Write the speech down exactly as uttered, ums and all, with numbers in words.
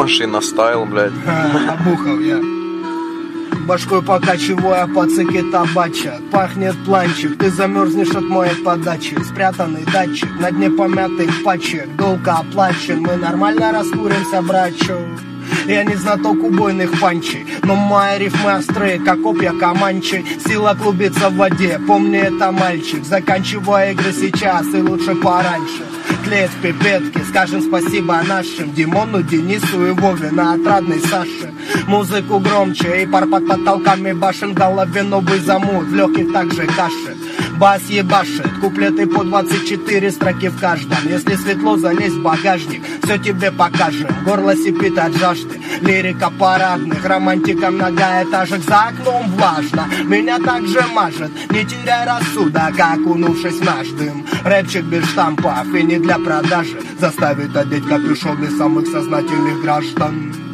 Машина стайл, блядь. Обухал я. Башкой покачивая по цике табача. Пахнет планчик, ты замерзнешь от моей подачи. Спрятанный датчик, на дне помятых пачек. Долго оплачен, мы нормально раскуримся, братчу. Я не знаток убойных панчей, но мои рифмы острые, как копья команчей. Сила клубится в воде, помни, это мальчик. Заканчивая игры сейчас и лучше пораньше. Тлеет в пипетке, скажем спасибо нашим Димону, Денису и Вове на отрадной Саше. Музыку громче и пар под потолками башен. В голове новый замут, в легких также каши. Бас ебашит, куплеты по двадцать четыре строки в каждом. Если светло, залезь в багажник, все тебе покажем. Горло сипит от жажды, лирика парадных. Романтика многоэтажек, за окном влажно. Меня также мажет, не теряй рассудок, окунувшись в наш дым. Рэпчик без штампов и не для продажи, заставит одеть капюшоны самых сознательных граждан.